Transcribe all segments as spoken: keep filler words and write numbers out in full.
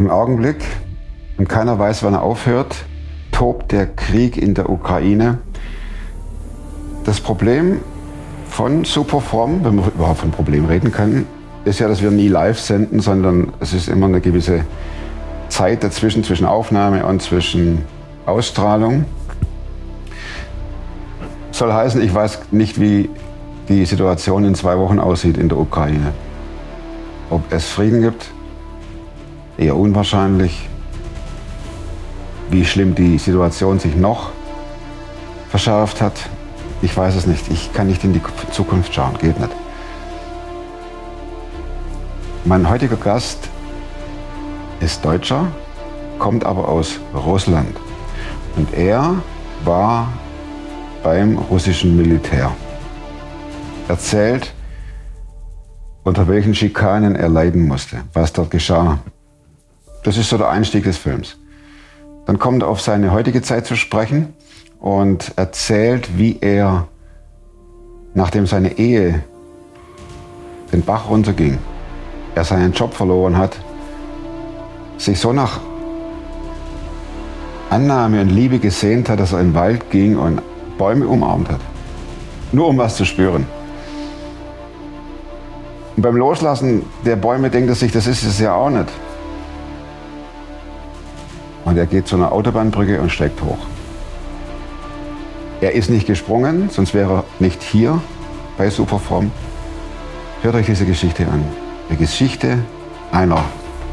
Im Augenblick, und keiner weiß, wann er aufhört, tobt der Krieg in der Ukraine. Das Problem von Superfromm, wenn man überhaupt von Problem reden kann, ist ja, dass wir nie live senden, sondern es ist immer eine gewisse Zeit dazwischen, zwischen Aufnahme und zwischen Ausstrahlung. Soll heißen, ich weiß nicht, wie die Situation in zwei Wochen aussieht in der Ukraine. Ob es Frieden gibt, eher unwahrscheinlich. Wie schlimm die Situation sich noch verschärft hat, ich weiß es nicht. Ich kann nicht in die Zukunft schauen, geht nicht. Mein heutiger Gast ist Deutscher, kommt aber aus Russland. Und er war beim russischen Militär. Erzählt, unter welchen Schikanen er leiden musste, was dort geschah. Das ist so der Einstieg des Films. Dann kommt er auf seine heutige Zeit zu sprechen und erzählt, wie er, nachdem seine Ehe den Bach runterging, er seinen Job verloren hat, sich so nach Annahme und Liebe gesehnt hat, dass er in den Wald ging und Bäume umarmt hat. Nur um was zu spüren. Und beim Loslassen der Bäume denkt er sich, das ist es ja auch nicht. Und er geht zu einer Autobahnbrücke und steigt hoch. Er ist nicht gesprungen, sonst wäre er nicht hier bei Superfromm. Hört euch diese Geschichte an. Die Geschichte einer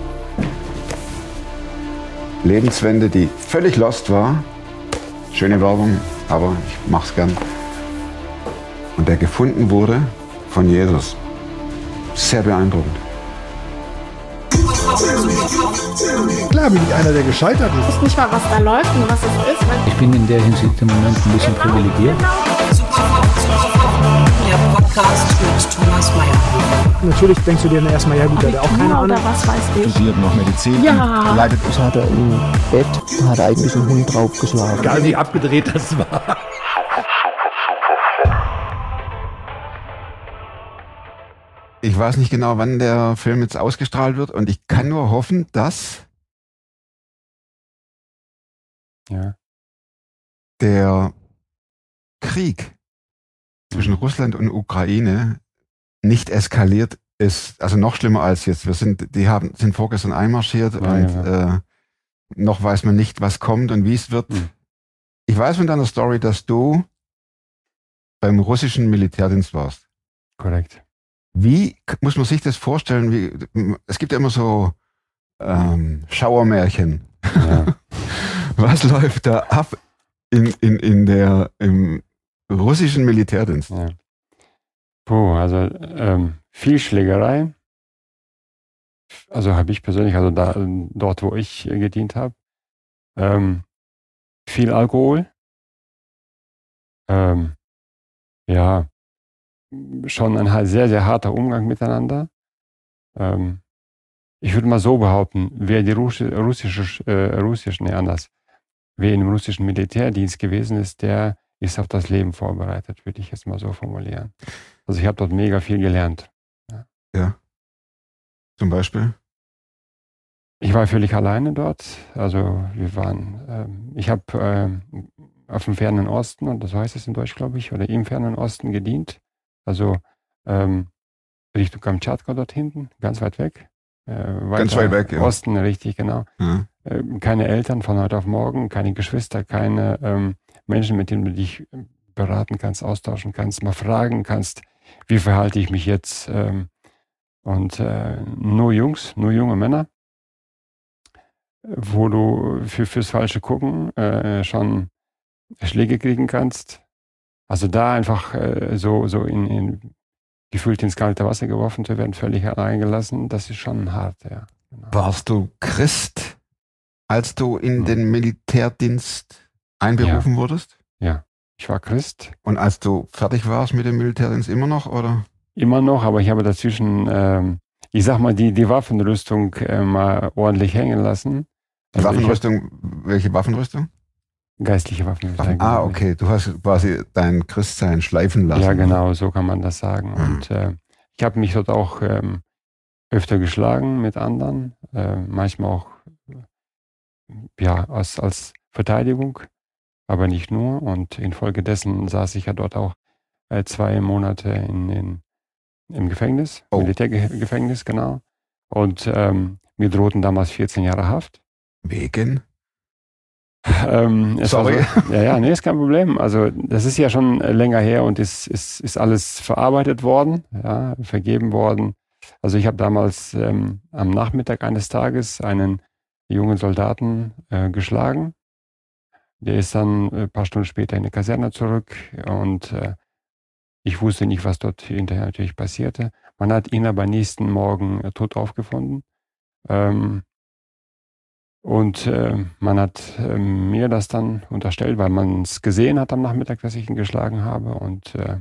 Lebenswende, die völlig lost war. Schöne Werbung, aber ich mach's gern. Und der gefunden wurde von Jesus. Sehr beeindruckend. Klar bin ich einer, der gescheitert ist. Ich weiß nicht mal, was da läuft und was es ist. Ich bin in der Hinsicht im Moment ein bisschen genau, privilegiert. Genau. Der Podcast mit Thomas Mayer. Natürlich denkst du dir dann erstmal, ja gut, der hat auch keine Ahnung. Oder was weiß ich. Studiert noch Medizin. Ja. Leidet. Das hat er im Bett, hat eigentlich einen Hund draufgeschlagen. Egal wie abgedreht das war. Ich weiß nicht genau, wann der Film jetzt ausgestrahlt wird und ich kann nur hoffen, dass ja. der Krieg zwischen Russland und Ukraine nicht eskaliert ist, also noch schlimmer als jetzt. Wir sind, die haben, sind vorgestern einmarschiert ja, und ja. Äh, noch weiß man nicht, was kommt und wie es wird. Mhm. Ich weiß von deiner Story, dass du beim russischen Militärdienst warst. Korrekt. Wie muss man sich das vorstellen? Wie, es gibt ja immer so ähm, Schauermärchen. Ja. Was läuft da ab in, in, in der, im russischen Militärdienst? Ja. Puh, also ähm, viel Schlägerei. Also habe ich persönlich, also da, dort, wo ich gedient habe. Ähm, viel Alkohol. Ähm, ja. Schon ein sehr, sehr harter Umgang miteinander. Ähm, ich würde mal so behaupten, wer die Russi- russische, äh, russischen, nee, anders, wer im russischen Militärdienst gewesen ist, der ist auf das Leben vorbereitet, würde ich jetzt mal so formulieren. Also ich habe dort mega viel gelernt. Ja. ja. Zum Beispiel? Ich war völlig alleine dort. Also wir waren, ähm, ich habe ähm, auf dem fernen Osten, und das heißt es in Deutsch, glaube ich, oder im fernen Osten gedient. Also ähm, Richtung Kamtschatka dort hinten, ganz weit weg. Äh, ganz weit weg, ja. Osten, richtig, genau. Ja. Ähm, keine Eltern von heute auf morgen, keine Geschwister, keine ähm, Menschen, mit denen du dich beraten kannst, austauschen kannst, mal fragen kannst, wie verhalte ich mich jetzt. Ähm, und äh, nur Jungs, nur junge Männer, wo du für, fürs falsche Gucken äh, schon Schläge kriegen kannst. Also da einfach äh, so, so in, in gefühlt ins kalte Wasser geworfen zu werden, völlig allein gelassen, das ist schon hart, ja. Genau. Warst du Christ, als du in den Militärdienst einberufen ja. wurdest? Ja, ich war Christ. Und als du fertig warst mit dem Militärdienst immer noch, oder? Immer noch, aber ich habe dazwischen, ähm, ich sag mal, die, die Waffenrüstung äh, mal ordentlich hängen lassen. Also Waffenrüstung, welche Waffenrüstung? Geistliche Waffenrüstung. Ah, okay, du hast quasi dein Christsein schleifen lassen. Ja, genau, so kann man das sagen. Mhm. Und äh, ich habe mich dort auch ähm, öfter geschlagen mit anderen, äh, manchmal auch ja, als, als Verteidigung, aber nicht nur. Und infolgedessen saß ich ja dort auch äh, zwei Monate in, in, im Gefängnis, Oh. Militärgefängnis, genau. Und ähm, mir drohten damals vierzehn Jahre Haft. Wegen? Ähm, es war Sorry. So, ja, ja, nee, ist kein Problem. Also das ist ja schon länger her und ist, ist, ist alles verarbeitet worden, ja, vergeben worden. Also ich habe damals ähm, am Nachmittag eines Tages einen jungen Soldaten äh, geschlagen. Der ist dann ein paar Stunden später in die Kaserne zurück und äh, ich wusste nicht, was dort hinterher natürlich passierte. Man hat ihn aber nächsten Morgen äh, tot aufgefunden. Ähm, und äh, man hat äh, mir das dann unterstellt, weil man es gesehen hat am Nachmittag, dass ich ihn geschlagen habe. Und, äh,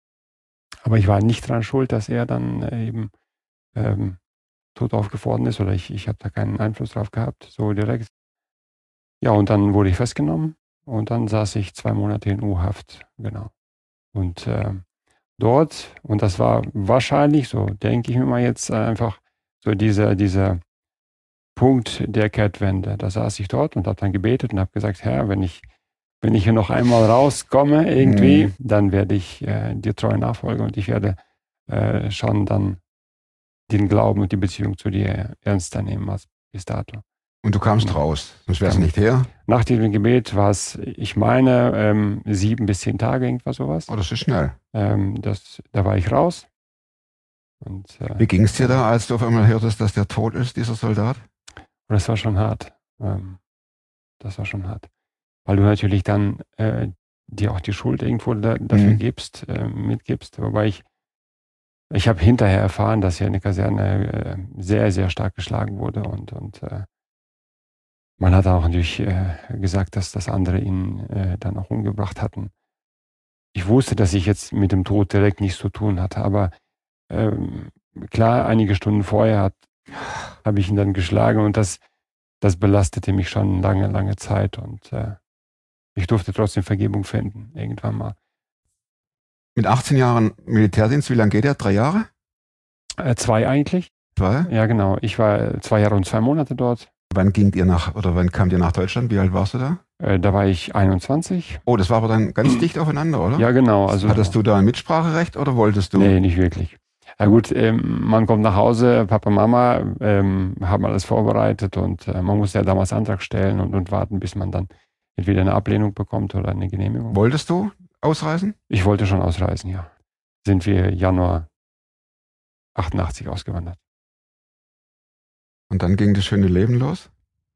aber ich war nicht daran schuld, dass er dann äh, eben ähm, tot aufgefunden ist oder ich, ich habe da keinen Einfluss drauf gehabt, so direkt. Ja, und dann wurde ich festgenommen und dann saß ich zwei Monate in U-Haft, genau. Und äh, dort, und das war wahrscheinlich, so denke ich mir mal jetzt, äh, einfach so dieser, dieser Punkt der Kehrtwende. Da saß ich dort und habe dann gebetet und habe gesagt, Herr, wenn ich, wenn ich hier noch einmal rauskomme irgendwie, Mhm. dann werde ich äh, dir treu nachfolgen und ich werde äh, schon dann den Glauben und die Beziehung zu dir ernster nehmen als bis dato. Und du kamst Ja. raus, sonst wärst du Ja. nicht her. Nach diesem Gebet war es, ich meine, ähm, sieben bis zehn Tage, irgendwas sowas. Oh, das ist schnell. Ähm, das, da war ich raus. Und, äh, Wie ging es dir da, als du auf einmal hörtest, dass der tot ist, dieser Soldat? das war schon hart. Ähm, das war schon hart. Weil du natürlich dann äh, dir auch die Schuld irgendwo da, dafür Mhm. gibst, äh, mitgibst. Wobei ich, ich habe hinterher erfahren, dass er in der Kaserne äh, sehr, sehr stark geschlagen wurde und, und äh, man hat auch natürlich äh, gesagt, dass das andere ihn äh, dann auch umgebracht hatten. Ich wusste, dass ich jetzt mit dem Tod direkt nichts zu tun hatte, aber ähm, klar, einige Stunden vorher hat, habe ich ihn dann geschlagen und das, das belastete mich schon lange, lange Zeit und äh, ich durfte trotzdem Vergebung finden, irgendwann mal. Mit achtzehn Jahren Militärdienst, wie lange geht der? Drei Jahre? Äh, zwei eigentlich? Zwei? Ja, genau. Ich war zwei Jahre und zwei Monate dort. Wann ging ihr nach, oder wann kamt ihr nach Deutschland? Wie alt warst du da? Äh, da war ich einundzwanzig. Oh, das war aber dann ganz dicht aufeinander, oder? Ja, genau. Also, Hattest du da ein Mitspracherecht oder wolltest du? Nee, nicht wirklich. Ja gut, ähm, man kommt nach Hause, Papa, Mama ähm, haben alles vorbereitet und äh, man muss ja damals Antrag stellen und, und warten, bis man dann entweder eine Ablehnung bekommt oder eine Genehmigung. Wolltest du ausreisen? Ich wollte schon ausreisen, ja. Sind wir Januar achtundachtzig ausgewandert. Und dann ging das schöne Leben los?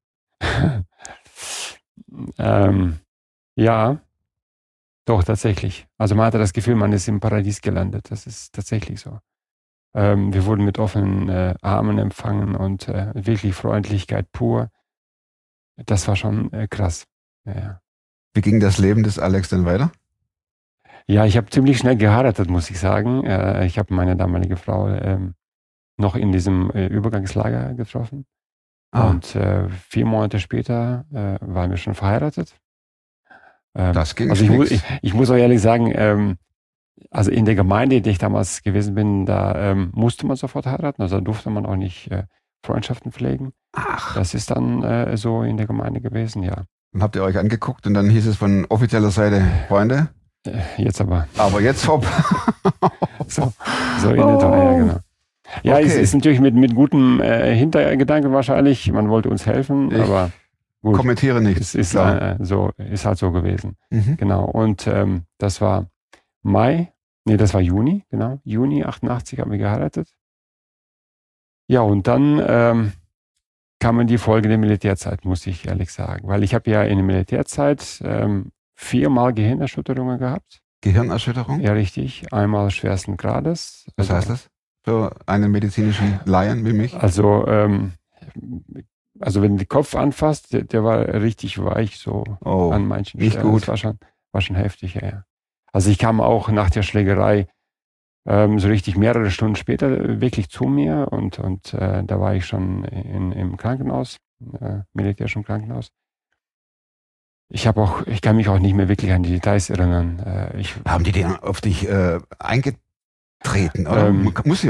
ähm, ja, doch, tatsächlich. Also man hatte das Gefühl, man ist im Paradies gelandet. Das ist tatsächlich so. Ähm, wir wurden mit offenen äh, Armen empfangen und äh, wirklich Freundlichkeit pur. Das war schon äh, krass. Ja, ja. Wie ging das Leben des Alex denn weiter? Ja, ich habe ziemlich schnell geheiratet, muss ich sagen. Äh, ich habe meine damalige Frau ähm, noch in diesem äh, Übergangslager getroffen. Ah. Und äh, vier Monate später äh, waren wir schon verheiratet. Ähm, Das ging also ich, mu fix. ich, ich muss auch ehrlich sagen, ähm, also in der Gemeinde, in der ich damals gewesen bin, da ähm, musste man sofort heiraten. Also da durfte man auch nicht äh, Freundschaften pflegen. Ach. Das ist dann äh, so in der Gemeinde gewesen, ja. Dann habt ihr euch angeguckt und dann hieß es von offizieller Seite, Freunde, Äh, jetzt aber aber jetzt hopp. so, so in etwa, ja, genau. Ja, Okay. es ist natürlich mit, mit gutem äh, Hintergedanken wahrscheinlich. Man wollte uns helfen, Ich aber gut, Kommentiere nicht. es ist, Klar. äh, so, ist halt so gewesen. Mhm. Genau. Und ähm, das war Mai, nee, das war Juni, genau. Juni achtundachtzig haben wir geheiratet. Ja, und dann ähm, kam die Folge der Militärzeit, muss ich ehrlich sagen. Weil ich habe ja in der Militärzeit ähm, viermal Gehirnerschütterungen gehabt. Gehirnerschütterung? Ja, richtig. Einmal schwersten Grades. Was Also- heißt das? Für einen medizinischen Laien wie mich? Also, ähm, also wenn der Kopf anfasst, der, der war richtig weich, so Oh, an manchen nicht Stellen. gut. Das war schon, war schon heftig, ja, ja. Also ich kam auch nach der Schlägerei ähm, so richtig mehrere Stunden später wirklich zu mir und, und äh, da war ich schon in, im Krankenhaus, äh, militärischen Krankenhaus. Ich habe auch, ich kann mich auch nicht mehr wirklich an die Details erinnern. Äh, ich, Haben die denn auf dich äh, eingetreten, oder? Ähm, Muss ja.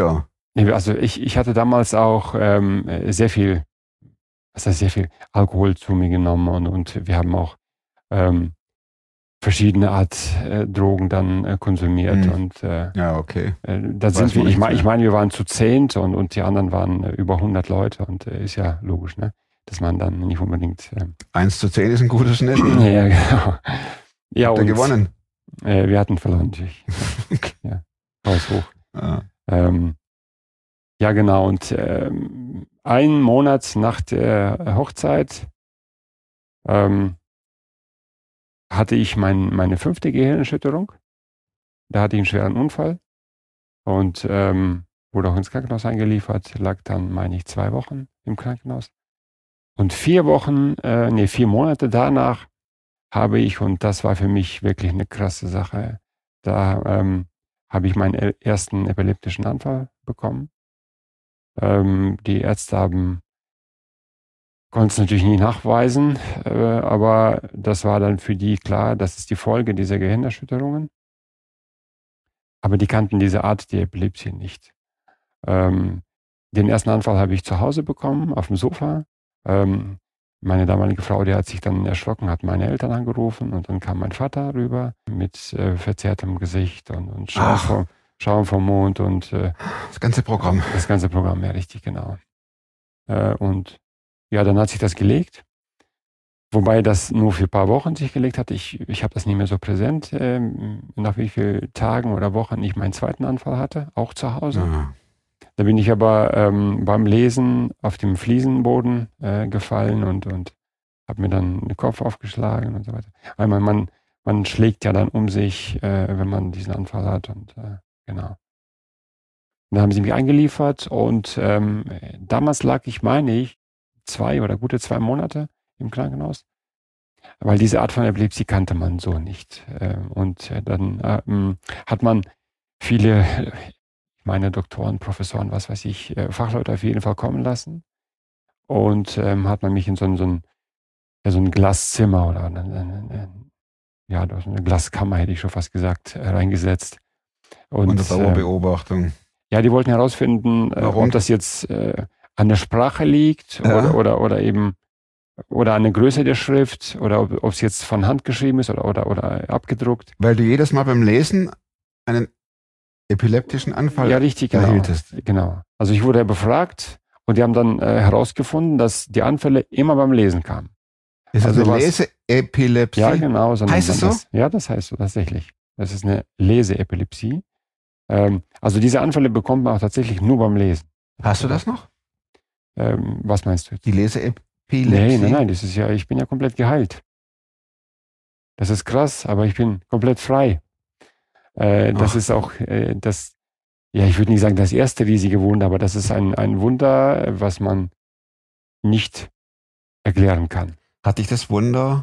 Nee, also ich, ich hatte damals auch ähm, sehr viel, was heißt sehr viel Alkohol zu mir genommen und, und wir haben auch ähm, verschiedene Art äh, Drogen dann äh, konsumiert. Mhm. Und äh, Ja, okay. äh, da Weiß sind wir, man ich nicht meine, ich mehr. mein, wir waren zu zehnt und, und die anderen waren äh, über hundert Leute und äh, ist ja logisch, ne? Dass man dann nicht unbedingt. Äh, eins zu zehn ist ein guter Schnitt. ja, genau. Ja, Habt ihr und gewonnen? Äh, wir hatten verloren natürlich. Ja, Haus hoch. Ja. Ähm, ja, genau. Und ähm, einen Monat nach der Hochzeit ähm, hatte ich mein, meine fünfte Gehirnerschütterung. Da hatte ich einen schweren Unfall und ähm, wurde auch ins Krankenhaus eingeliefert. Lag dann, meine ich, zwei Wochen im Krankenhaus. Und vier Wochen, äh, nee, vier Monate danach habe ich, und das war für mich wirklich eine krasse Sache, da ähm, habe ich meinen e- ersten epileptischen Anfall bekommen. Ähm, die Ärzte haben konnten es natürlich nie nachweisen, äh, aber das war dann für die klar, das ist die Folge dieser Gehirnerschütterungen. Aber die kannten diese Art der Epilepsie nicht. Ähm, den ersten Anfall habe ich zu Hause bekommen, auf dem Sofa. Ähm, meine damalige Frau, die hat sich dann erschrocken, hat meine Eltern angerufen und dann kam mein Vater rüber mit äh, verzerrtem Gesicht und, und Schaum, Ach. vom, Schaum vom Mond und äh, Das ganze Programm. das ganze Programm, ja, richtig, genau. Äh, und ja, dann hat sich das gelegt. Wobei das nur für ein paar Wochen sich gelegt hat. Ich, ich habe das nicht mehr so präsent, ähm, nach wie vielen Tagen oder Wochen ich meinen zweiten Anfall hatte, auch zu Hause. Ja. Da bin ich aber ähm, beim Lesen auf dem Fliesenboden äh, gefallen und, und habe mir dann den Kopf aufgeschlagen und so weiter. Weil man, man, man schlägt ja dann um sich, äh, wenn man diesen Anfall hat und äh, genau. Und dann haben sie mich eingeliefert und ähm, damals lag ich, meine ich, zwei oder gute zwei Monate im Krankenhaus, weil diese Art von Epilepsie kannte man so nicht. Äh, und äh, dann ähm, hat man viele, ich meine Doktoren, Professoren, was weiß ich, äh, Fachleute auf jeden Fall kommen lassen und ähm, hat man mich in so ein, so ein, ja, so ein Glaszimmer oder eine, eine, eine, ja, so eine Glaskammer, hätte ich schon fast gesagt, äh, reingesetzt. Und, Unter äh, Dauerbeobachtung. ja, die wollten herausfinden, äh, Warum? ob das jetzt äh, an der Sprache liegt Ja. oder, oder, oder eben oder an der Größe der Schrift oder ob es jetzt von Hand geschrieben ist oder, oder, oder abgedruckt. Weil du jedes Mal beim Lesen einen epileptischen Anfall Ja, richtig, genau. erhieltest. genau. Also ich wurde befragt und die haben dann äh, herausgefunden, dass die Anfälle immer beim Lesen kamen. Ist das Also eine was- Leseepilepsie? Ja, genau. So Heißt nennt es man so? Das. Ja, das heißt so tatsächlich. Das ist eine Leseepilepsie. Ähm, also diese Anfälle bekommt man auch tatsächlich nur beim Lesen. Hast du das noch? Ähm, was meinst du jetzt? Die Leseepilepsie? Nee, nein, nein, das ist ja, ich bin ja komplett geheilt. Das ist krass, aber ich bin komplett frei. Äh, das Ach. ist auch äh, das, ja, ich würde nicht sagen das erste riesige Wunder, aber das ist ein, ein Wunder, äh, was man nicht erklären kann. Hat dich das Wunder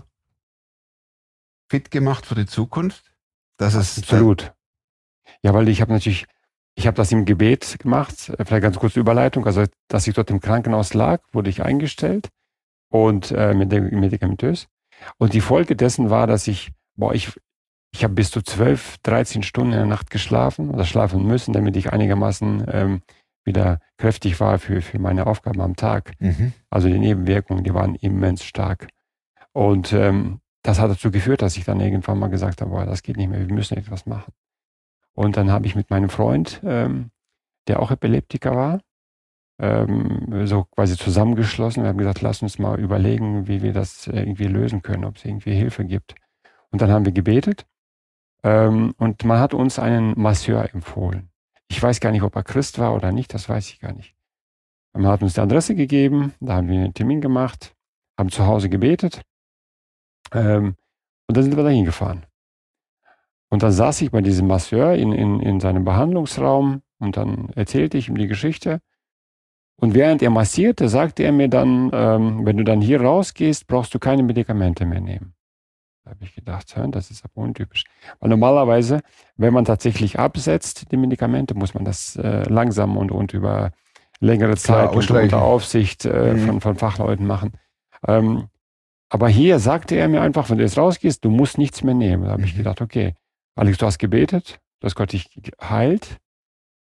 fit gemacht für die Zukunft? Das ist Absolut. Ja, weil ich habe natürlich, ich habe das im Gebet gemacht, äh, vielleicht ganz kurze Überleitung, also dass ich dort im Krankenhaus lag, wurde ich eingestellt und äh, mit dem medikamentös. Und die Folge dessen war, dass ich, boah, ich, ich habe bis zu zwölf, dreizehn Stunden in der Nacht geschlafen oder schlafen müssen, damit ich einigermaßen ähm, wieder kräftig war für, für meine Aufgaben am Tag. Mhm. Also die Nebenwirkungen, die waren immens stark. Und ähm, das hat dazu geführt, dass ich dann irgendwann mal gesagt habe, boah, das geht nicht mehr, wir müssen etwas machen. Und dann habe ich mit meinem Freund, ähm, der auch Epileptiker war, ähm, so quasi zusammengeschlossen. Wir haben gesagt, lass uns mal überlegen, wie wir das äh, irgendwie lösen können, ob es irgendwie Hilfe gibt. Und dann haben wir gebetet ähm, und man hat uns einen Masseur empfohlen. Ich weiß gar nicht, ob er Christ war oder nicht, das weiß ich gar nicht. Man hat uns die Adresse gegeben, da haben wir einen Termin gemacht, haben zu Hause gebetet ähm, und dann sind wir dahin gefahren. Und dann saß ich bei diesem Masseur in, in, in seinem Behandlungsraum und dann erzählte ich ihm die Geschichte. Und während er massierte, sagte er mir dann, ähm, wenn du dann hier rausgehst, brauchst du keine Medikamente mehr nehmen. Da habe ich gedacht, das ist aber untypisch. Weil normalerweise, wenn man tatsächlich absetzt, die Medikamente, muss man das äh, langsam und, und über längere Zeit und ausgleichen. unter Aufsicht äh, Mhm. von, von Fachleuten machen. Ähm, aber hier sagte er mir einfach, wenn du jetzt rausgehst, du musst nichts mehr nehmen. Da habe ich Mhm. gedacht, okay, Alex, du hast gebetet, dass Gott dich heilt.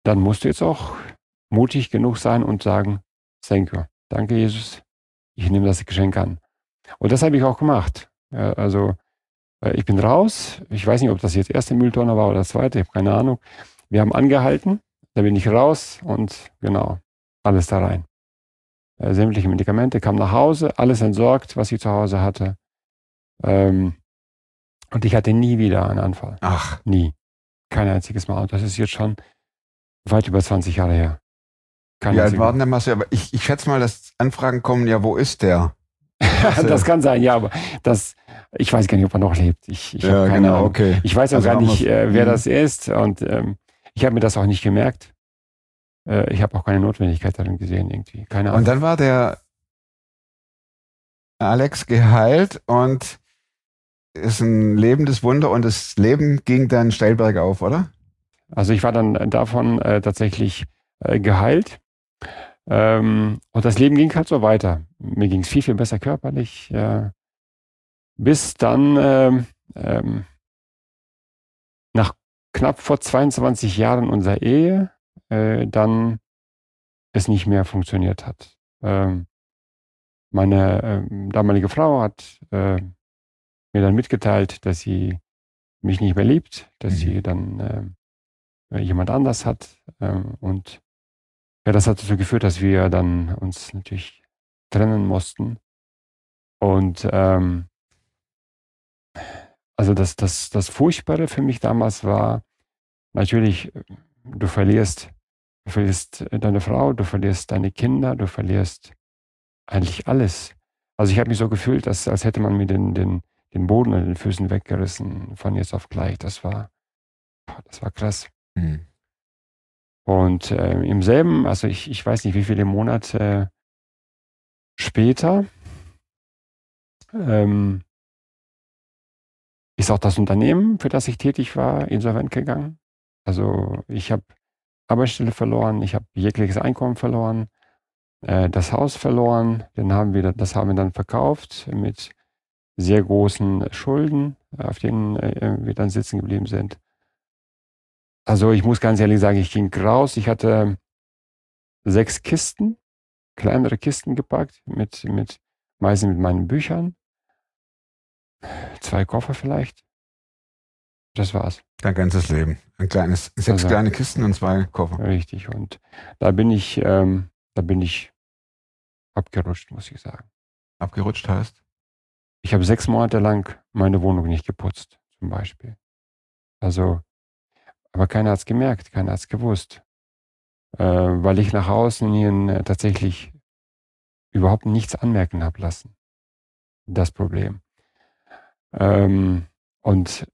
dann musst du jetzt auch mutig genug sein und sagen, thank you, danke Jesus, ich nehme das Geschenk an. Und das habe ich auch gemacht. Ja, also äh, ich bin raus, ich weiß nicht, ob das jetzt erste Mülltonne war oder das zweite, ich habe keine Ahnung. Wir haben angehalten, da bin ich raus und genau, alles da rein. Äh, sämtliche Medikamente, kam nach Hause, alles entsorgt, was ich zu Hause hatte. Ähm, und ich hatte nie wieder einen Anfall. Ach. Nie. Kein einziges Mal. Und das ist jetzt schon weit über zwanzig Jahre her. Kein Wie alt einziges war denn der Marcel? Aber ich, ich schätze mal, dass Anfragen kommen, ja, wo ist der? Das kann sein, ja, aber das, ich weiß gar nicht, ob er noch lebt. Ich, ich Ja, habe keine genau, Ahnung. okay. Ich weiß auch Also gar haben nicht, wir's- äh, wer Mhm. das ist. Und ähm, ich habe mir das auch nicht gemerkt. Äh, ich habe auch keine Notwendigkeit darin gesehen, irgendwie. Keine Ahnung. Und dann war der Alex geheilt und ist ein lebendes Wunder und das Leben ging dann steil bergauf, oder? Also ich war dann davon äh, tatsächlich äh, geheilt. Ähm, und das Leben ging halt so weiter. Mir ging es viel, viel besser körperlich. Äh, bis dann ähm, ähm, nach knapp vor zweiundzwanzig Jahren unserer Ehe äh, dann es nicht mehr funktioniert hat. Ähm, meine ähm, damalige Frau hat äh, mir dann mitgeteilt, dass sie mich nicht mehr liebt, dass Mhm. sie dann äh, jemand anders hat. Ähm, und ja, das hat dazu geführt, dass wir dann uns natürlich trennen mussten. Und ähm, also das, das, das Furchtbare für mich damals war natürlich, äh, du verlierst, du verlierst äh, deine Frau, du verlierst deine Kinder, du verlierst eigentlich alles. Also ich habe mich so gefühlt, dass, als hätte man mir den, den, den Boden an den Füßen weggerissen von jetzt auf gleich. Das war, das war krass. Mhm. Und äh, im selben, also ich, ich weiß nicht, wie viele Monate später ähm, ist auch das Unternehmen, für das ich tätig war, insolvent gegangen. Also ich habe Arbeitsstelle verloren, ich habe jegliches Einkommen verloren, äh, das Haus verloren, dann haben wir, das haben wir dann verkauft mit sehr großen Schulden, auf denen äh, wir dann sitzen geblieben sind. Also ich muss ganz ehrlich sagen, ich ging raus, ich hatte sechs Kisten, kleinere Kisten gepackt, mit, mit meistens mit meinen Büchern, zwei Koffer vielleicht. Das war's. Dein ganzes Leben. Ein kleines, sechs Also- kleine Kisten und zwei Koffer. Richtig. Und da bin ich, ähm, da bin ich abgerutscht, muss ich sagen. Abgerutscht heißt? Ich habe sechs Monate lang meine Wohnung nicht geputzt, zum Beispiel. Also, aber keiner hat es gemerkt, keiner hat es gewusst. Äh, weil ich nach außen hin äh, tatsächlich überhaupt nichts anmerken habe lassen. Das Problem. Ähm, und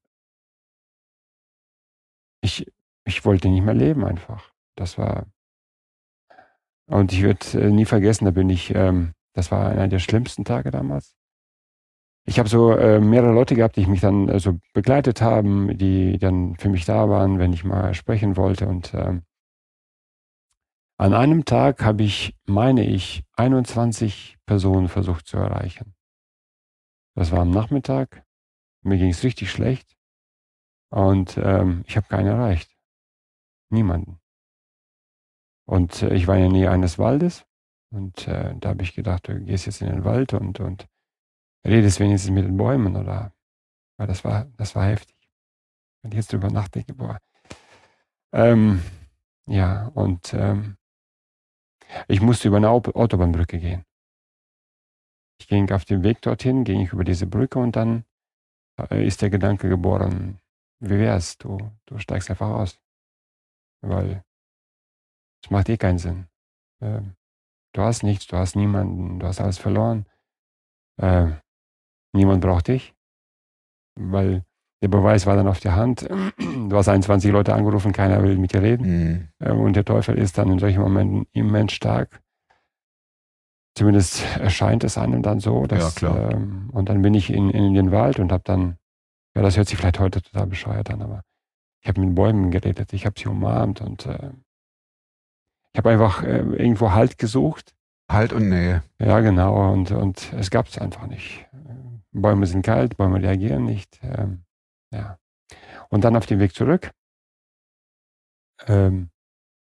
ich, ich wollte nicht mehr leben einfach. Das war, und ich werde äh, nie vergessen, da bin ich, ähm, das war einer der schlimmsten Tage damals. Ich habe so äh, mehrere Leute gehabt, die mich dann äh, so begleitet haben, die dann für mich da waren, wenn ich mal sprechen wollte. Und ähm, an einem Tag habe ich, meine ich, einundzwanzig Personen versucht zu erreichen. Das war am Nachmittag. Mir ging es richtig schlecht. Und ähm, ich habe keinen erreicht. Niemanden. Und äh, ich war in der Nähe eines Waldes. Und äh, da habe ich gedacht, du gehst jetzt in den Wald und, und redest wenigstens mit den Bäumen. Oder, weil das war, das war heftig. Wenn ich jetzt drüber nachdenke, boah. Ähm, ja, und ähm, ich musste über eine Au- Autobahnbrücke gehen. Ich ging auf dem Weg dorthin, ging ich über diese Brücke und dann äh, ist der Gedanke geboren, wie wär's, du, du steigst einfach aus. Weil es macht eh keinen Sinn. Ähm, du hast nichts, du hast niemanden, du hast alles verloren. Äh, niemand braucht dich, weil der Beweis war dann auf der Hand. Du hast einundzwanzig Leute angerufen, keiner will mit dir reden. Mhm. Äh, und der Teufel ist dann in solchen Momenten immens stark. Zumindest erscheint es einem dann so. Dass, Ja, klar. Ähm, und dann bin ich in, in den Wald und habe dann, ja, das hört sich vielleicht heute total bescheuert an, aber ich habe mit Bäumen geredet, ich habe sie umarmt und äh, ich habe einfach äh, irgendwo Halt gesucht. Halt und Nähe. Ja, genau. Und, und es gab es einfach nicht. Bäume sind kalt, Bäume reagieren nicht. Ähm, ja. Und dann auf dem Weg zurück ähm,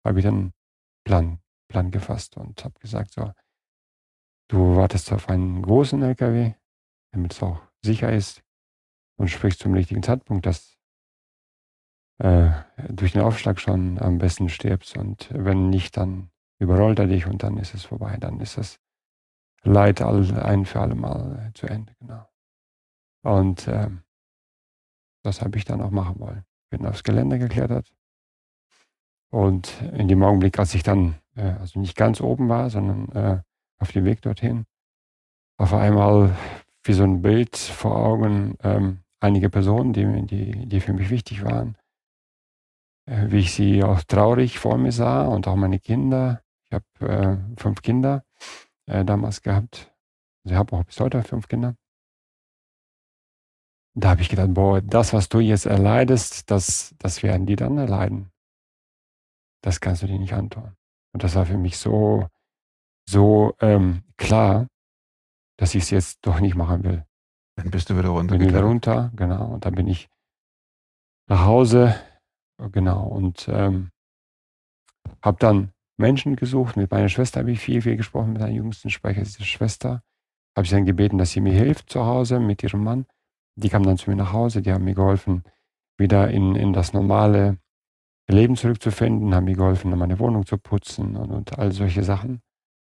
habe ich dann einen Plan, Plan gefasst und habe gesagt, so, du wartest auf einen großen L K W, damit es auch sicher ist und sprichst zum richtigen Zeitpunkt, dass äh, durch den Aufschlag schon am besten stirbst und wenn nicht, dann überrollt er dich und dann ist es vorbei, dann ist das Leid all, ein für alle Mal zu Ende, genau. Und ähm, das habe ich dann auch machen wollen. Bin aufs Gelände geklettert und in dem Augenblick, als ich dann äh, also nicht ganz oben war, sondern äh, auf dem Weg dorthin, auf einmal wie so ein Bild vor Augen, ähm, einige Personen, die, die, die für mich wichtig waren, äh, wie ich sie auch traurig vor mir sah und auch meine Kinder. Ich habe äh, fünf Kinder äh, damals gehabt. Also ich habe auch bis heute fünf Kinder. Da habe ich gedacht, boah, das, was du jetzt erleidest, das, das werden die dann erleiden. Das kannst du dir nicht antun. Und das war für mich so, so ähm, klar, dass ich es jetzt doch nicht machen will. Dann bist du wieder runter. Bin wieder runter, genau. Und dann bin ich nach Hause, genau. Und ähm, habe dann Menschen gesucht. Mit meiner Schwester habe ich viel, viel gesprochen, mit einer jüngsten Schwester. Habe ich dann gebeten, dass sie mir hilft zu Hause mit ihrem Mann. Die kamen dann zu mir nach Hause, die haben mir geholfen, wieder in, in das normale Leben zurückzufinden, haben mir geholfen, meine Wohnung zu putzen und, und all solche Sachen.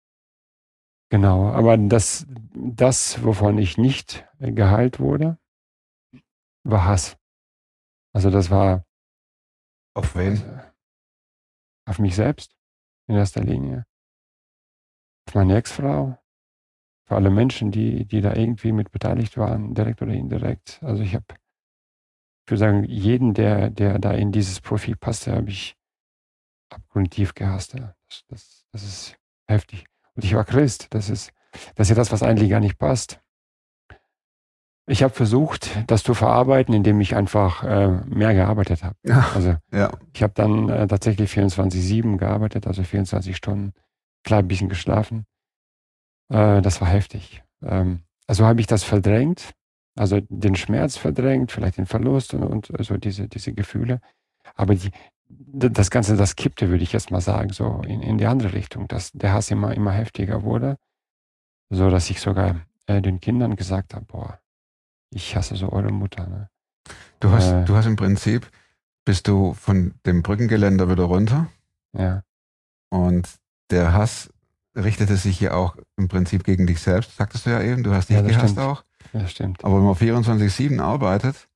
Genau, aber das, das, wovon ich nicht geheilt wurde, war Hass. Also das war auf wen? Also, auf mich selbst in erster Linie, auf meine Ex-Frau, für alle Menschen, die, die da irgendwie mit beteiligt waren, direkt oder indirekt. Also ich habe, ich würde sagen, jeden, der, der da in dieses Profil passte, habe ich abgrundtief gehasst. Ja. Das, das, das ist heftig. Und ich war Christ. Das ist, das ist ja das, was eigentlich gar nicht passt. Ich habe versucht, das zu verarbeiten, indem ich einfach äh, mehr gearbeitet habe. Ja, also ja. Ich habe dann äh, tatsächlich vierundzwanzig sieben gearbeitet, also vierundzwanzig Stunden, klar ein bisschen geschlafen. Äh, das war heftig. Ähm, also habe ich das verdrängt, also den Schmerz verdrängt, vielleicht den Verlust und, und so diese, diese Gefühle. Aber die, das Ganze, das kippte, würde ich jetzt mal sagen, so in, in die andere Richtung, dass der Hass immer, immer heftiger wurde, so dass ich sogar äh, den Kindern gesagt habe, boah, ich hasse so eure Mutter. Ne? Du hast, äh, du hast im Prinzip, bist du von dem Brückengeländer wieder runter. Ja. Und der Hass richtete sich ja auch im Prinzip gegen dich selbst, sagtest du ja eben, du hast dich Ja, das gehasst stimmt. auch. Ja, das stimmt. Aber wenn man vierundzwanzig sieben arbeitet,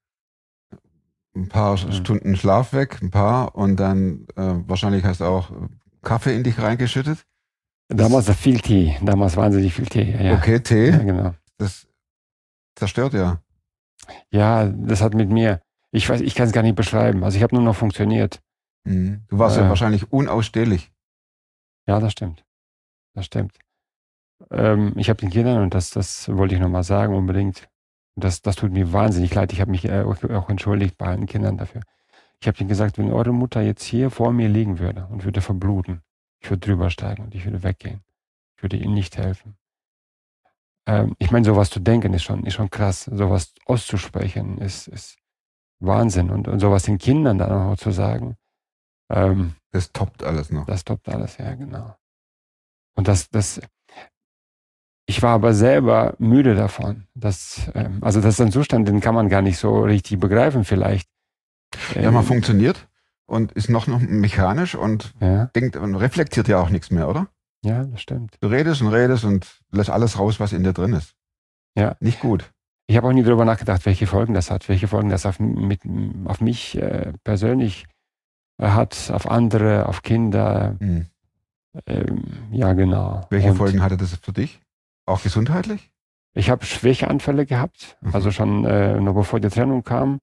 ein paar Mhm. Stunden Schlaf weg, ein paar und dann äh, wahrscheinlich hast du auch Kaffee in dich reingeschüttet. Damals war viel Tee, damals wahnsinnig viel Tee. Ja. Okay, Tee, Ja, genau. das zerstört ja. Ja, das hat mit mir, ich weiß, ich kann es gar nicht beschreiben. Also ich habe nur noch funktioniert. Mhm. Du warst Äh. ja wahrscheinlich unausstehlich. Ja, das stimmt. Das stimmt. Ähm, ich habe den Kindern, und das, das wollte ich nochmal sagen, unbedingt, das, das tut mir wahnsinnig leid. Ich habe mich äh, auch, auch entschuldigt bei allen Kindern dafür. Ich habe ihnen gesagt, wenn eure Mutter jetzt hier vor mir liegen würde und würde verbluten, ich würde drüber steigen und ich würde weggehen. Ich würde ihnen nicht helfen. Ähm, ich meine, sowas zu denken ist schon, ist schon krass. Sowas auszusprechen ist, ist Wahnsinn. Und, und sowas den Kindern dann auch zu sagen, ähm, Das toppt alles noch. das toppt alles, ja, genau. Und das, das, ich war aber selber müde davon. Das, ähm, also das ist ein Zustand, den kann man gar nicht so richtig begreifen vielleicht. Ja, man Ähm, funktioniert und ist noch, noch mechanisch und ja, denkt und reflektiert ja auch nichts mehr, oder? ja, das stimmt. Du redest und redest und lässt alles raus, was in dir drin ist. Ja. Nicht gut. Ich habe auch nie darüber nachgedacht, welche Folgen das hat, welche Folgen das auf, mit, auf mich äh, persönlich äh, hat, auf andere, auf Kinder. Hm. Ähm, ja, genau. Welche Und Folgen hatte das für dich? Auch gesundheitlich? ich habe Schwächeanfälle gehabt, Mhm. also schon äh, noch bevor die Trennung kam.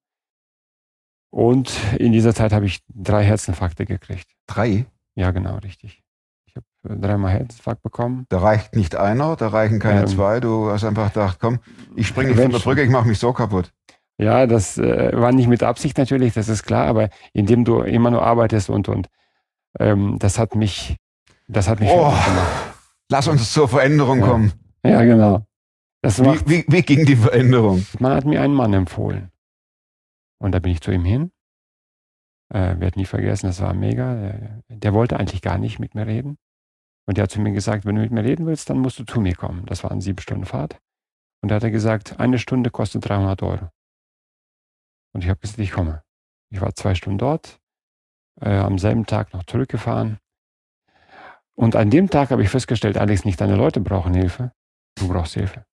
Und in dieser Zeit habe ich drei Herzinfarkte gekriegt. Drei? Ja, genau, richtig. Ich habe äh, dreimal Herzinfarkt bekommen. Da reicht nicht einer, da reichen keine Ähm, zwei. Du hast einfach gedacht, komm, ich springe nicht von der Mensch. Brücke, ich mache mich so kaputt. Ja, das äh, war nicht mit Absicht natürlich, das ist klar, aber indem du immer nur arbeitest und und ähm, das hat mich, das hat mich Oh, fertig gemacht. lass uns zur Veränderung Ja. kommen. Ja, genau. Das Wie, macht, wie, wie ging die Veränderung? man hat mir einen Mann empfohlen. Und da bin ich zu ihm hin. Äh, werde nie vergessen, das war mega. Der, der wollte eigentlich gar nicht mit mir reden. Und der hat zu mir gesagt, wenn du mit mir reden willst, dann musst du zu mir kommen. Das war eine sieben Stunden Fahrt. Und da hat er gesagt, eine Stunde kostet dreihundert Euro. Und ich habe gesagt, ich komme. Ich war zwei Stunden dort, äh, am selben Tag noch zurückgefahren. Und an dem Tag habe ich festgestellt, Alex, nicht deine Leute brauchen Hilfe, du brauchst Hilfe.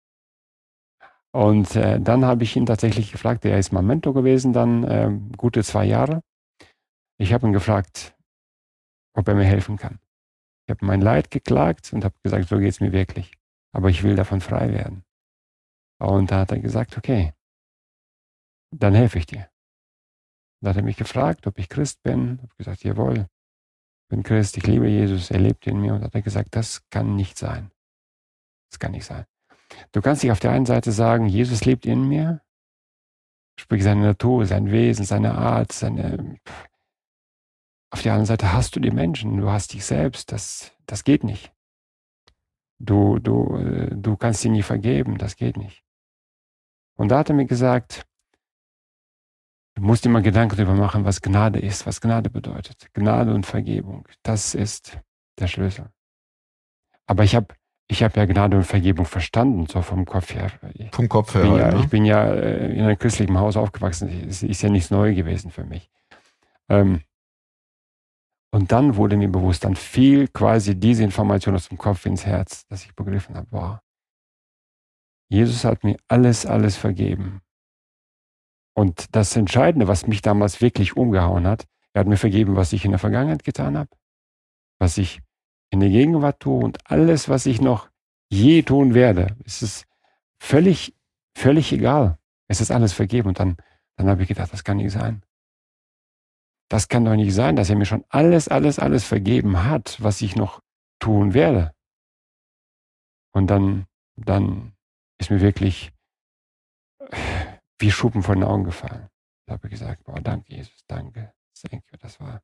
Und äh, dann habe ich ihn tatsächlich gefragt, er ist mein Mentor gewesen, dann äh, gute zwei Jahre. Ich habe ihn gefragt, ob er mir helfen kann. Ich habe mein Leid geklagt und habe gesagt, so geht es mir wirklich. Aber ich will davon frei werden. Und da hat er gesagt, okay, dann helfe ich dir. Da hat er mich gefragt, ob ich Christ bin. Ich habe gesagt, jawohl, ich bin Christ, ich liebe Jesus, er lebt in mir. Und da hat er gesagt, das kann nicht sein. Das kann nicht sein. Du kannst dich auf der einen Seite sagen, Jesus lebt in mir, sprich seine Natur, sein Wesen, seine Art, seine... Auf der anderen Seite hast du die Menschen, du hast dich selbst, das, das geht nicht. Du, du, du kannst sie nie vergeben, das geht nicht. Und da hat er mir gesagt, du musst dir mal Gedanken darüber machen, was Gnade ist, was Gnade bedeutet. Gnade und Vergebung, das ist der Schlüssel. Aber ich habe ich hab ja Gnade und Vergebung verstanden, so vom Kopf her. Vom Kopf her, Ich bin ja, ne? ich bin ja in einem christlichen Haus aufgewachsen, es ist ja nichts Neues gewesen für mich. Ähm, Und dann wurde mir bewusst, dann fiel quasi diese Information aus dem Kopf ins Herz, dass ich begriffen habe, wow, Jesus hat mir alles, alles vergeben. Und das Entscheidende, was mich damals wirklich umgehauen hat, er hat mir vergeben, was ich in der Vergangenheit getan habe, was ich in der Gegenwart tue und alles, was ich noch je tun werde. Es ist völlig, völlig egal. Es ist alles vergeben. Und dann, dann habe ich gedacht, das kann nicht sein. Das kann doch nicht sein, dass er mir schon alles, alles, alles vergeben hat, was ich noch tun werde. Und dann, dann ist mir wirklich wie Schuppen von den Augen gefallen. Da habe ich gesagt, boah, danke Jesus, danke, danke, das war...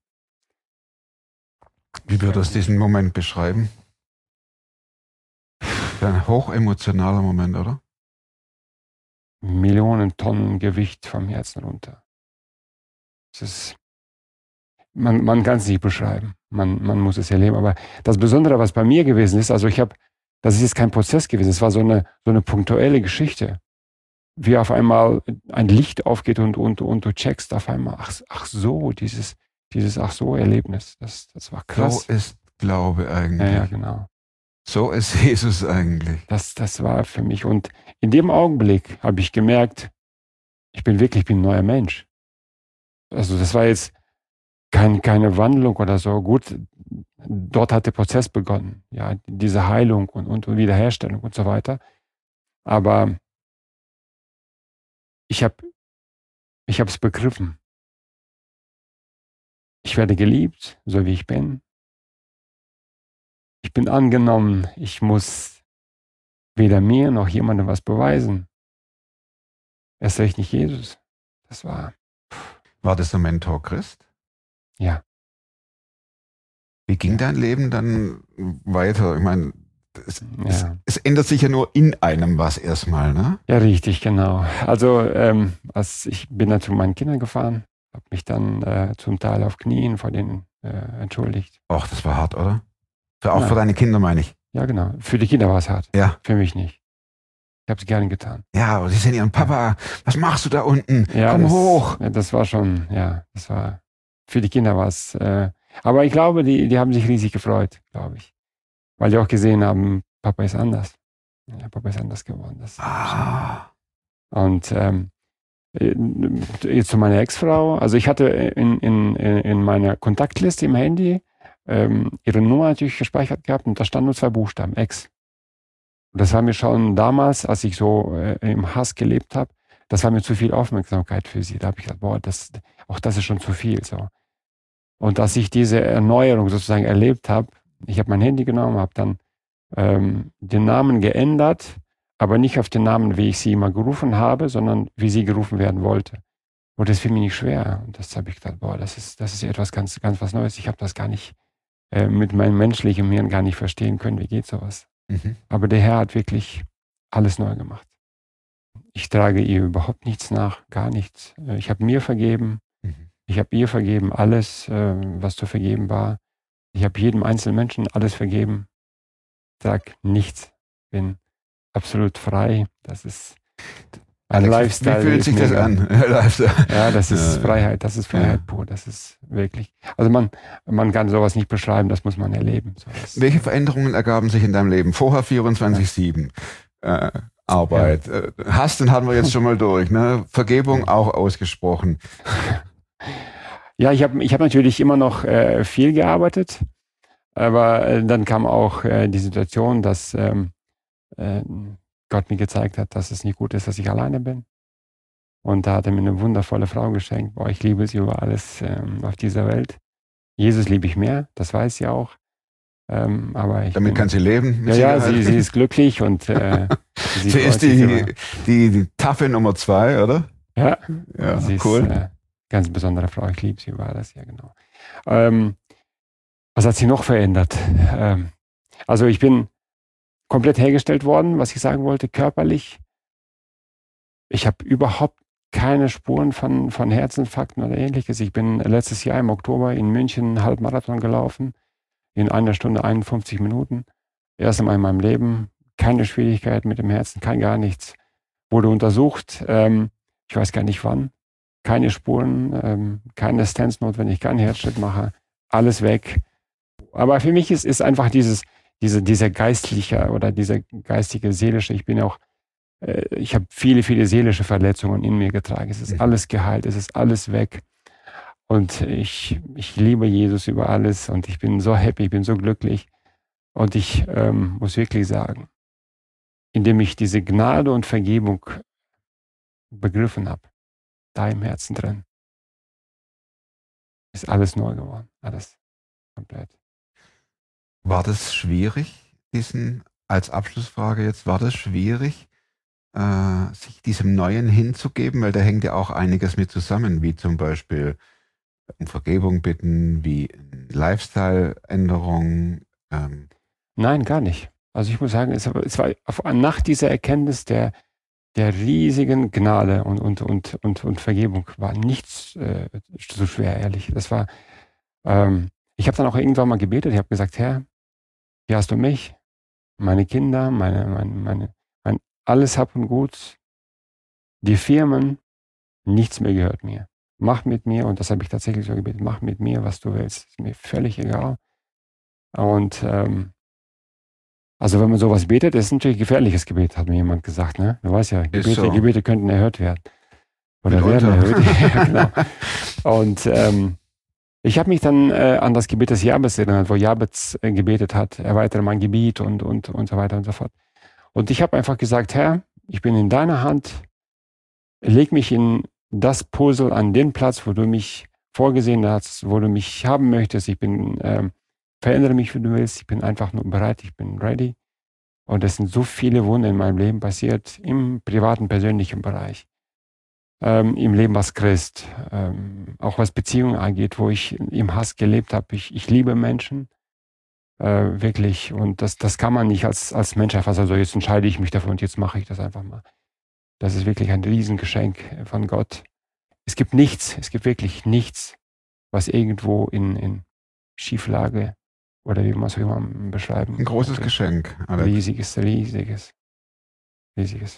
Wie würdest du diesen Moment beschreiben? Ein hochemotionaler Moment, oder? Millionen Tonnen Gewicht vom Herzen runter. Es ist... Man, man kann es nicht beschreiben, man, man muss es erleben. Aber das Besondere, was bei mir gewesen ist, also ich habe, das ist jetzt kein Prozess gewesen, es war so eine, so eine punktuelle Geschichte. Wie auf einmal ein Licht aufgeht und, und, und du checkst auf einmal, ach, ach so, dieses, dieses ach so Erlebnis, das, das war krass. So ist Glaube eigentlich. Ja, ja, genau. So ist Jesus eigentlich. Das, das war für mich. Und in dem Augenblick habe ich gemerkt, ich bin wirklich ich bin ein neuer Mensch. Also das war jetzt Kein, keine Wandlung oder so. Gut, dort hat der Prozess begonnen. Ja, diese Heilung und, und Wiederherstellung und so weiter. Aber ich habe ich habe es begriffen. Ich werde geliebt, so wie ich bin. Ich bin angenommen. Ich muss weder mir noch jemandem was beweisen. Erst recht nicht Jesus. Das war... War das der Mentor Christ? Ja. Wie ging dein Leben dann weiter? Ich meine, es, Ja. es, es ändert sich ja nur in einem was erstmal, ne? Ja, richtig, genau. Also ähm, als ich bin dann zu meinen Kindern gefahren, habe mich dann äh, zum Teil auf Knien vor denen äh, entschuldigt. Ach, das war hart, oder? Für, auch Ja. für deine Kinder, meine ich. Ja, genau. Für die Kinder war es hart. Ja. Für mich nicht. Ich habe es gerne getan. Ja, aber sie sehen ihren Papa, was machst du da unten? Ja, Komm das, hoch. ja, das war schon, ja, das war, für die Kinder war es, äh, aber ich glaube, die, die haben sich riesig gefreut, glaube ich. Weil die auch gesehen haben, Papa ist anders. Ja, Papa ist anders geworden. Das Ah. Und ähm, jetzt zu meiner Ex-Frau. Also ich hatte in, in, in meiner Kontaktliste im Handy ähm, ihre Nummer natürlich gespeichert gehabt und da standen nur zwei Buchstaben, Ex. Und das war mir schon damals, als ich so äh, im Hass gelebt habe, das war mir zu viel Aufmerksamkeit für sie. Da habe ich gedacht, boah, das, auch das ist schon zu viel. So. Und als ich diese Erneuerung sozusagen erlebt habe, ich habe mein Handy genommen, habe dann ähm, den Namen geändert, aber nicht auf den Namen, wie ich sie immer gerufen habe, sondern wie sie gerufen werden wollte. Und das fiel mir nicht schwer. Und das habe ich gedacht, boah, das ist, das ist etwas ganz, ganz was Neues. Ich habe das gar nicht äh, mit meinem menschlichen Hirn gar nicht verstehen können, wie geht sowas. Mhm. Aber der Herr hat wirklich alles neu gemacht. Ich trage ihr überhaupt nichts nach, gar nichts. Ich habe mir vergeben. Mhm. Ich habe ihr vergeben, alles, äh, was zu vergeben war. Ich habe jedem einzelnen Menschen alles vergeben. Sag nichts. Bin absolut frei. Das ist ein Alex, Lifestyle. wie fühlt sich das mega. an? Lifestyle. Ja, das ist Ja. Freiheit. Das ist Freiheit Ja. pur. Das ist wirklich. Also man, man kann sowas nicht beschreiben. Das muss man erleben. Sowas. Welche Veränderungen ergaben sich in deinem Leben? Vorher vierundzwanzig sieben. Äh, Arbeit. Ja. Hass, den hatten wir jetzt schon mal durch. Ne? Vergebung auch ausgesprochen. Ja, ich habe ich hab natürlich immer noch äh, viel gearbeitet, aber äh, dann kam auch äh, die Situation, dass ähm, äh, Gott mir gezeigt hat, dass es nicht gut ist, dass ich alleine bin. Und da hat er mir eine wundervolle Frau geschenkt. Boah, ich liebe sie über alles ähm, auf dieser Welt. Jesus liebe ich mehr, das weiß sie auch. Ähm, aber ich Damit bin, kann sie leben. Ja, ja, sie, sie ist glücklich und äh, sie, sie ist freut sich die, über- die, die taffe Nummer zwei, oder? Ja, Ja, sie ist cool. äh, ganz besondere Frau. Ich liebe sie über alles, ja genau. Ähm, was hat sie noch verändert? Ähm, also ich bin komplett hergestellt worden, was ich sagen wollte, körperlich. Ich habe überhaupt keine Spuren von, von Herzinfarkten oder ähnliches. Ich bin letztes Jahr im Oktober in München einen Halbmarathon gelaufen, in einer Stunde einundfünfzig Minuten. Erst einmal in meinem Leben, keine Schwierigkeit mit dem Herzen, kein gar nichts. Wurde untersucht, ähm, ich weiß gar nicht wann, keine Spuren, ähm, keine Stents notwendig, keinen Herzschritt mache, alles weg. Aber für mich ist, ist einfach dieses, diese, dieser geistliche oder dieser geistige, seelische, ich bin auch, äh, ich habe viele, viele seelische Verletzungen in mir getragen. Es ist alles geheilt, es ist alles weg. Und ich, ich liebe Jesus über alles und ich bin so happy, ich bin so glücklich. Und ich ähm, muss wirklich sagen, indem ich diese Gnade und Vergebung begriffen habe, da im Herzen drin, ist alles neu geworden. Alles komplett. War das schwierig, diesen, als Abschlussfrage jetzt, war das schwierig, äh, sich diesem Neuen hinzugeben? Weil da hängt ja auch einiges mit zusammen, wie zum Beispiel um Vergebung bitten, wie Lifestyle-Änderung. Ähm. Nein, gar nicht. Also ich muss sagen, es war, es war auf, nach dieser Erkenntnis der, der riesigen Gnade und, und, und, und, und Vergebung war nichts äh, so schwer, ehrlich. Das war, ähm, ich habe dann auch irgendwann mal gebetet, ich habe gesagt, Herr, hier hast du mich, meine Kinder, meine, meine, meine, mein alles Hab und Gut, die Firmen, nichts mehr gehört mir. Mach mit mir, und das habe ich tatsächlich so gebetet, mach mit mir, was du willst. Ist mir völlig egal. Und ähm, also wenn man sowas betet, ist es natürlich ein gefährliches Gebet, hat mir jemand gesagt. Ne? Du weißt ja, Gebete, so. Gebete könnten erhört werden. Oder Mitunter. werden erhört. Ja, genau. Und ähm, ich habe mich dann äh, an das Gebet des Jabez erinnert, wo Jabez äh, gebetet hat, erweitere mein Gebiet und, und, und so weiter und so fort. Und ich habe einfach gesagt, Herr, ich bin in deiner Hand, leg mich in das Puzzle an den Platz, wo du mich vorgesehen hast, wo du mich haben möchtest. Ich bin, ähm, verändere mich, wie du willst. Ich bin einfach nur bereit, ich bin ready. Und es sind so viele Wunder in meinem Leben passiert, im privaten, persönlichen Bereich. Ähm, im Leben als Christ, ähm, auch was Beziehungen angeht, wo ich im Hass gelebt habe. Ich, ich liebe Menschen, äh, wirklich. Und das, das kann man nicht als, als Mensch einfach sagen, so jetzt entscheide ich mich dafür und jetzt mache ich das einfach mal. Das ist wirklich ein Riesengeschenk von Gott. Es gibt nichts, es gibt wirklich nichts, was irgendwo in, in Schieflage oder wie man es auch immer beschreiben Ein großes könnte. Geschenk, Alex. Riesiges, riesiges, riesiges.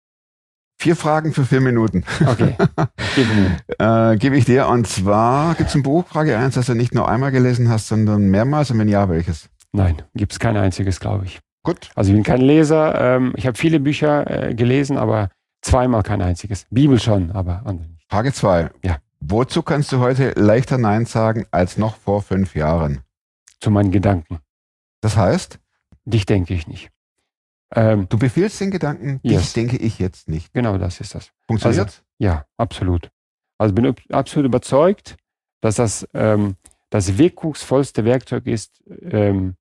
Vier Fragen für vier Minuten. Okay, gib mir. Äh, gebe ich dir. Und zwar gibt es ein Buch, Frage eins, das du nicht nur einmal gelesen hast, sondern mehrmals. Und wenn ja, welches? Nein, gibt es kein einziges, glaube ich. Gut. Also ich bin kein Leser. Ähm, ich habe viele Bücher äh, gelesen, aber zweimal kein einziges. Bibel schon, aber andere nicht. Frage zwei. Ja. Wozu kannst du heute leichter Nein sagen als noch vor fünf Jahren? Zu meinen Gedanken. Das heißt, Dich denke ich nicht. Ähm, du befiehlst den Gedanken, Yes. dich denke ich jetzt nicht. genau das ist das. Funktioniert? Ja, absolut. Also bin ab- absolut überzeugt, dass das ähm, das wirkungsvollste Werkzeug ist, ähm,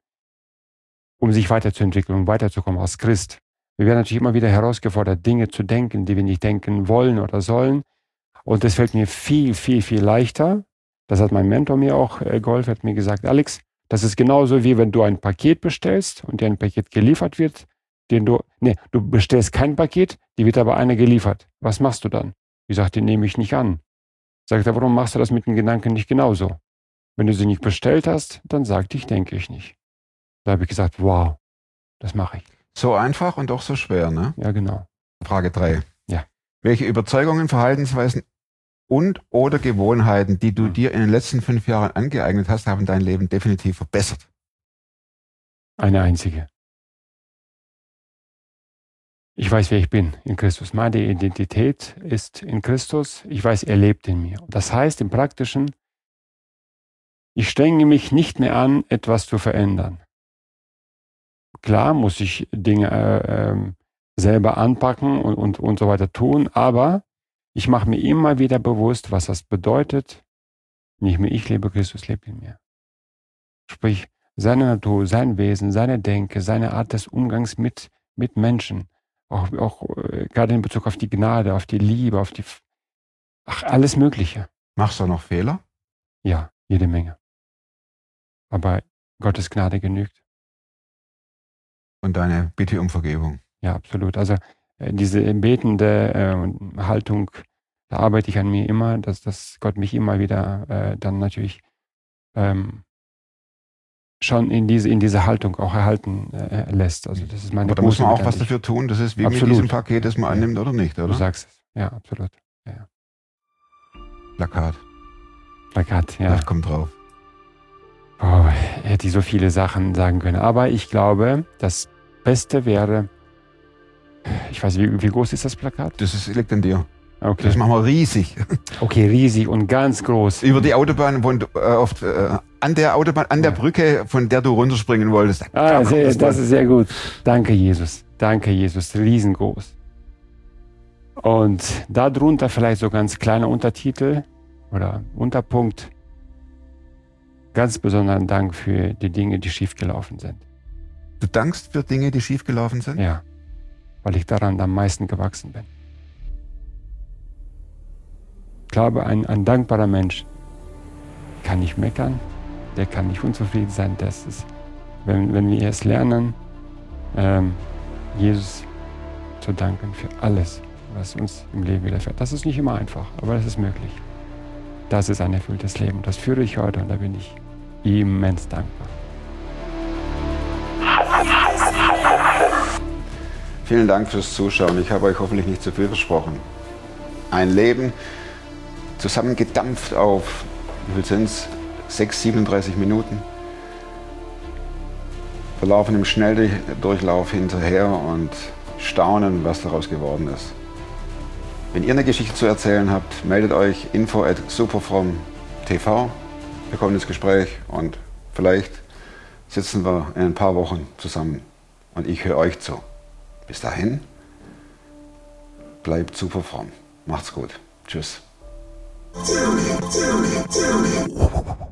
um sich weiterzuentwickeln, um weiterzukommen als Christ. Wir werden natürlich immer wieder herausgefordert, Dinge zu denken, die wir nicht denken wollen oder sollen. Und das fällt mir viel, viel, viel leichter. Das hat mein Mentor mir auch äh, geholfen, hat mir gesagt, Alex, das ist genauso wie wenn du ein Paket bestellst und dir ein Paket geliefert wird, den du, nee, du bestellst kein Paket, die wird aber einer geliefert. Was machst du dann? Ich sage, den nehme ich nicht an. Sagt er, warum machst du das mit den Gedanken nicht genauso? Wenn du sie nicht bestellt hast, dann sag dich, denke ich nicht. Da habe ich gesagt, wow, das mache ich. So einfach und doch so schwer, ne? Ja, genau. Frage drei. Ja. Welche Überzeugungen, Verhaltensweisen und oder Gewohnheiten, die du dir in den letzten fünf Jahren angeeignet hast, haben dein Leben definitiv verbessert? Eine einzige. Ich weiß, wer ich bin in Christus. Meine Identität ist in Christus. Ich weiß, er lebt in mir. Das heißt im Praktischen, ich strenge mich nicht mehr an, etwas zu verändern. Klar muss ich Dinge äh, äh, selber anpacken und, und, und so weiter tun, aber ich mache mir immer wieder bewusst, was das bedeutet. Nicht mehr ich lebe, Christus lebt in mir. Sprich, seine Natur, sein Wesen, seine Denke, seine Art des Umgangs mit, mit Menschen, auch, auch äh, gerade in Bezug auf die Gnade, auf die Liebe, auf die, ach, alles Mögliche. Machst du noch Fehler? Ja, jede Menge. Aber Gottes Gnade genügt. Und deine Bitte um Vergebung? Ja, absolut. Also äh, diese betende äh, Haltung, da arbeite ich an mir immer, dass, dass Gott mich immer wieder äh, dann natürlich ähm, schon in diese, in diese Haltung auch erhalten äh, lässt. Also das ist meine Aber da muss man auch Buße was mit an dafür tun. Das ist wie Absolut. mit diesem Paket, das man Ja. annimmt oder nicht, dich. oder? Du sagst es. Ja, absolut. Ja, ja. Plakat. Plakat, ja. Das kommt drauf. Oh, hätte ich so viele Sachen sagen können. Aber ich glaube, das Beste wäre, ich weiß, wie, wie groß ist das Plakat? Das ist, liegt an dir. Okay. Das machen wir riesig. Okay, riesig und ganz groß. Über die Autobahn, wo du, äh, oft, äh, an der Autobahn, an der Ja. Brücke, von der du runterspringen wolltest. Da Ah, kommt sehr, das das dran. ist sehr gut. Danke, Jesus. Danke, Jesus. Riesengroß. Und darunter vielleicht so ganz kleiner Untertitel oder Unterpunkt. Ganz besonderen Dank für die Dinge, die schiefgelaufen sind. Du dankst für Dinge, die schiefgelaufen sind? Ja, weil ich daran am meisten gewachsen bin. Ich glaube, ein, ein dankbarer Mensch kann nicht meckern, der kann nicht unzufrieden sein. Das ist, wenn, wenn wir es lernen, ähm, Jesus zu danken für alles, was uns im Leben widerfährt. Das ist nicht immer einfach, aber das ist möglich. Das ist ein erfülltes Leben. Das führe ich heute und da bin ich immens dankbar. Vielen Dank fürs Zuschauen. Ich habe euch hoffentlich nicht zu viel versprochen. Ein Leben zusammengedampft auf, wie viel sind es? sechs, siebenunddreißig Minuten. Wir laufen im Schnelldurchlauf hinterher und staunen, was daraus geworden ist. Wenn ihr eine Geschichte zu erzählen habt, meldet euch info at superfrom punkt t v. Wir kommen ins Gespräch und vielleicht sitzen wir in ein paar Wochen zusammen und ich höre euch zu. Bis dahin, bleibt super fromm. Macht's gut. Tschüss.